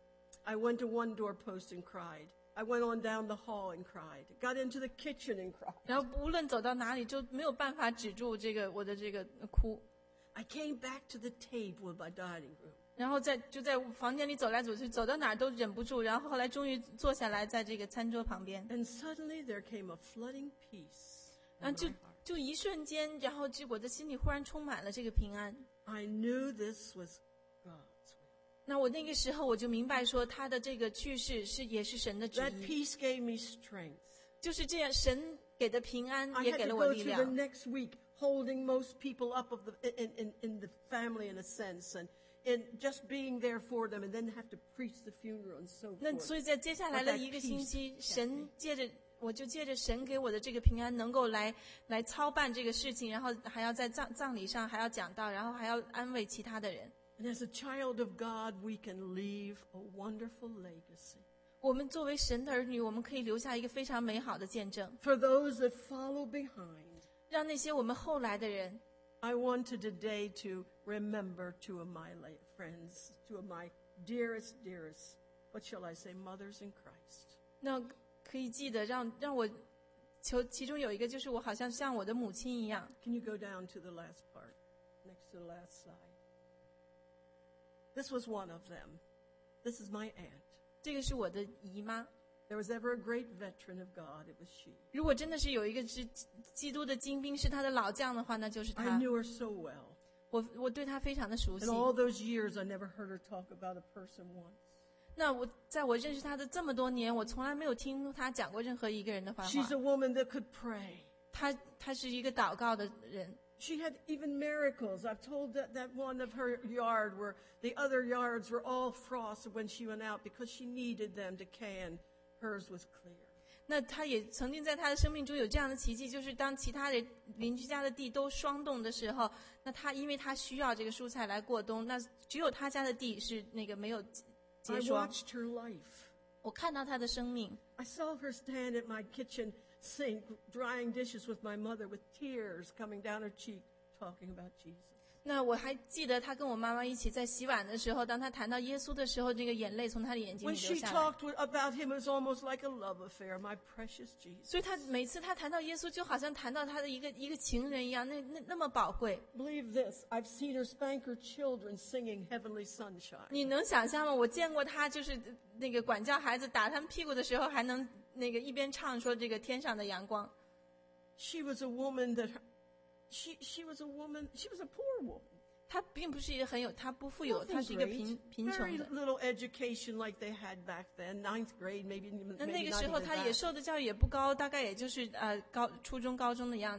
I went to one doorpost and cried. I went on down the hall and cried. Got into the kitchen and cried. 然后无论走到哪里，就没有办法止住这个我的这个哭。 I came back to the table in my dining room. 然后在就在房间里走来走去，走到哪儿都忍不住。然后后来终于坐下来，在这个餐桌旁边， And suddenly there came a flooding peace 然 in 后就 my heart. 就一瞬间，然后就我的心里忽然充满了这个平安。 I knew this was God's will. 那我那个时候我就明白说，他的这个去世是也是神的旨 That 意， peace gave me strength. 就是这样，神给的平安 I 也 had 给 to 了 go 我力 through the 量。 next week holding most people up of the, in, in, in the family in a sense, and, and just being there for them, and then have to preach the funeral and so 那 forth. 所以在接下来的一个星期，神借着我就借着神给我的这个平安，能够来来操办这个事情，然后还要在葬葬礼上还要讲道，然后还要安慰其他的人。 And as a child of God, we can leave a wonderful legacy. 我们作为神的儿女，我们可以留下一个非常美好的见证， For those that follow behind, 让那些我们后来的人， I wanted today to remember two of my late friends, two of my dearest, dearest, what shall I say, mothers in Christ. 那可以记得让让我求，其中有一个就是我好像像我的母亲一样。 Can you go down to the last part, next to the last slide? This was one of them. This is my aunt. 这个是我的姨妈。 There was ever a great veteran of God, it was she. 如果真的是有一个是基督的精兵，是他的老将的话，那就是 I 他。 knew her so well. 我我对他非常的熟悉 In。all those years, I never heard her talk about a person once. 那我在我认识他的这么多年，我从来没有听他讲过任何一个人的坏 She's 话。 a woman that could pray. 他他是一个祷告的人。 She had even miracles. I've told that, that one of her yard where the other yards were all frost when she went out because she needed them to can. Hers was clear. 那他也曾经在他的生命中有这样的奇迹，就是当其他人邻居家的地都霜冻的时候，那他因为他需要这个蔬菜来过冬，那只有他家的地是那个没有 I 结霜。 watched her life. 我看到他的生命， I saw her stand at my kitchen sink, drying dishes with my mother with tears coming down her cheek, talking about Jesus. 那我还记得他跟我妈妈一起在洗碗的时候，当他谈到耶稣的时候，这个眼泪从他的眼睛 When 里流 she 下来。 talked with, about him, it was almost like a love affair, my precious Jesus. 所以他每次他谈到耶稣，就好像谈到他的一个一个情人一样，那那那么宝贵。 Believe this, I've seen her spank her children singing Heavenly Sunshine. 你能想象吗？我见过他，就是那个管教孩子、打他们屁股的时候，还能那个一边唱说这个天上的阳光。 She was a woman that, she, she was a woman, she was a poor woman. 他并不是一个很有，他不富有，他 Nothing 是一个 great. 贫贫 Very 穷的。 little education like they had back then, ninth grade, maybe, 那那 maybe 个 not 时候 even 他也 that. 受的教育也不高，大概也就是呃高初中高中的样子。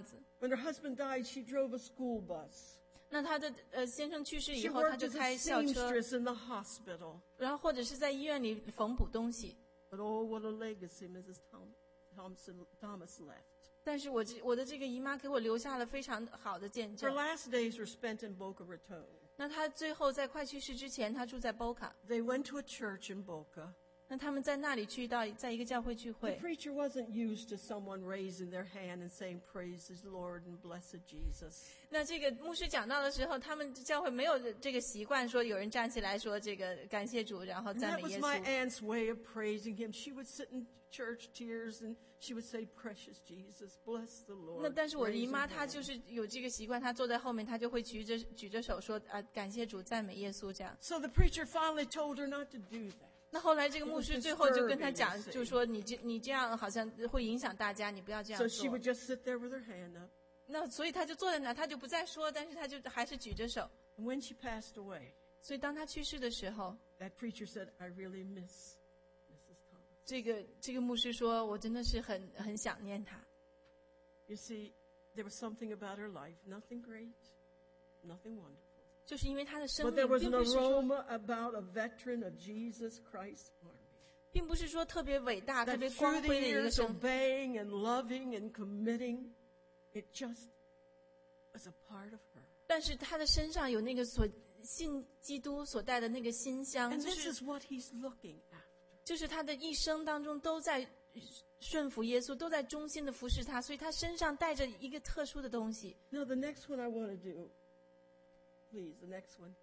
When her husband died, she drove a school bus. 那她的呃先生去世以 She 后，她 worked 就 as a 开校车， seamstress in the hospital. 然后或者是在医院里缝补东西。 But oh, what a legacy Missus Tom, Thompson, Thomas left. 但是我这我的这个姨妈给我留下了非常好的见 Her 证。 last days were spent in Boca Raton. 那她最后在快去世之前，她住在 Boca。 They went to a church in Boca. 那他们在那里去到在一个教会聚 The 会， preacher wasn't used to someone raising their hand and saying, "Praise the Lord and blessed Jesus." 那这个牧师讲到的时候，他们教会没有这个习惯说有人站起来说这个感谢主，然后 And 赞 that 美耶 was my 稣。 aunt's way of praising him. She would sit in church tears and she would say, "Precious Jesus, bless the Lord." 那但是我的姨妈 Praise 她 him. 就是有这个习惯，她坐在后面，她就会举着举着手说啊感谢主，赞美耶稣这样。 So the preacher finally told her not to do that. 那后来这个牧师最后就跟他讲 Disturbing, you，see. 就说你这你这样好像会影响大家，你不要这 So 样 she 做 would。just sit there with her hand up. 那所以他就坐在那，他就不再说，但是他就还是举着手。 And when she passed away, 所以当他去世的时候， that preacher said, "I really miss Missus Thomas." 这个这个牧师说，我真的是很很想念他。 You see, there was something about her life, nothing great, nothing wonderful. 就是因为他的生 But 命 there was 并 an 不是说 aroma about a veteran of Jesus Christ's army. 并不是说特别伟大、特 That 别 through 光 the 辉的一个 years 生， obeying and loving and committing, it just was a part of her. 但是他的身上有那个所信基督所带的那个馨香， And 就 this 是 is what he's looking after. 就是他的一生当中都在顺服耶稣，都在忠心的服侍他，所以他身上带着一个特殊的东西。 Now the next one I want to do, please, the next one.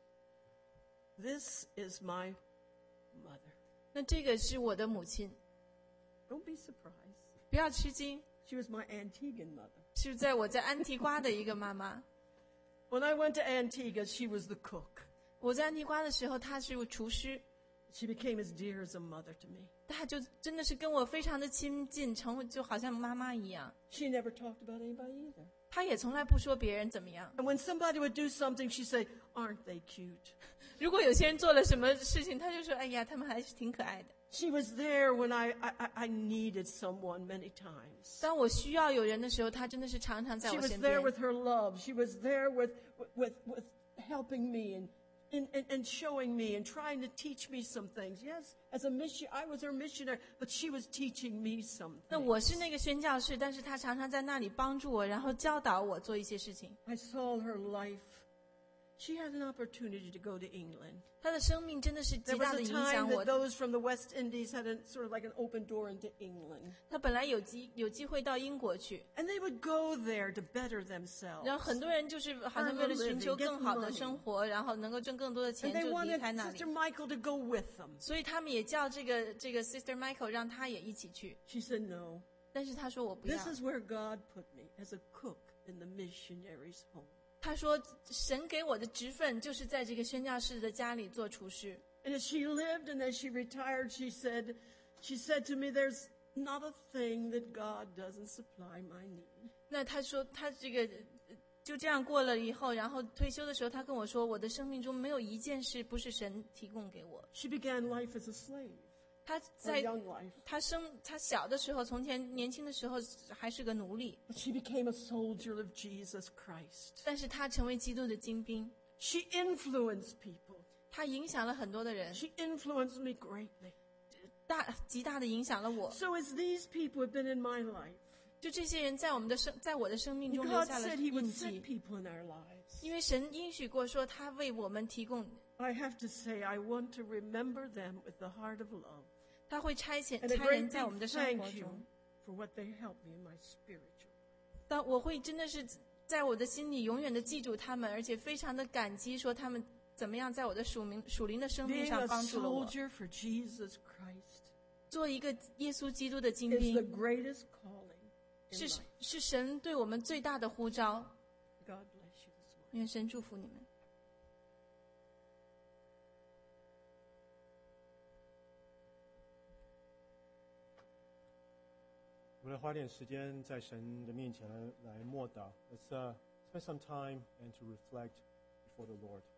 This is my mother. 那这个是我的母亲， Don't be surprised. 不要吃惊， She was my Antiguan mother. 是在我在安提瓜的一个妈妈。 When I went to Antigua, she was the cook. 我在安提瓜的时候，她是厨师， She became as dear as a mother to me. 她就真的是跟我非常的亲近，成为就好像妈妈一样。 She never talked about anybody either. 她也从来不说别人怎么样。 And when somebody would do something, she'd say, "Aren't they cute?" 如果有些人做了什么事情，她就说：“哎呀，他们还是挺可爱的。” She was there when I, I, I needed someone many times. 当我需要有人的时候，她真的是常常在 She 我 was 身 there 边。 with her love. She was there with, with, with helping me and, and, and, and showing me and trying to teach me some things. Yes, as a mission, I was her missionary, but she was teaching me some 那 things. 我是那个宣教士，但是她常常在那里帮助我，然后教导我做一些事情。 I saw her life. She had an opportunity to go to England. 她的生命真的是极 There 大 was 的 a 影 time 响 that 我。 those from the West Indies had a, sort of like an open door into England. 她本来有机有机会到英国去， And they would go there to better themselves. 然后很多人就是好像为了寻求更好的生活，然后能够挣更多的钱， And they 就离 wanted 开那里 Sister。Michael to go with them. 所以他们也叫这个这个 Sister Michael 让她也一起去， She said, "No, 但是她说我不要 this。is where God put me as a cook in the missionary's home." 她说神给我的职分就是在这个宣教士的家里做厨师。 And as she lived and as she retired, she said, she said to me, "There's not a thing that God doesn't supply my need." 那她说她这个呃就这样过了以后，然后退休的时候，她跟我说，我的生命中没有一件事不是神提供给我。 She began life as a slave, 她 a 在 young life. 她生她小的时候，从前年轻的时候还是个奴隶， But she became a soldier of Jesus Christ. 但是她成为基督的精兵， She influenced people. 她影响了很多的人， She influenced me greatly. 大极大的影响了我。 So as these people have been in my life, 就这些人在我们的生，在我的生命中留 God 下了 said he would 印 send 记， people in our lives. 因为神应许过说，他为我们提供， I have to say, I want to remember them with the heart of love. 他会差遣 And a 差 great 人在我们 big 的生 thank 活 you 中。 for what they helped me in my spiritual. 但我会真的是在我的心里永远的记住他们，而且非常的感激，说他们怎么样在我的属灵属灵的生命 Being 上 a 帮助了我。 soldier for Jesus Christ 做一个耶稣基督的精 is the 兵， greatest calling in 是 life. 是神对我们最大的呼召。 God bless you this morning. 愿神祝福你们。 我们来花点时间在神的面前来来默祷。Let's uh, spend some time and to reflect before the Lord.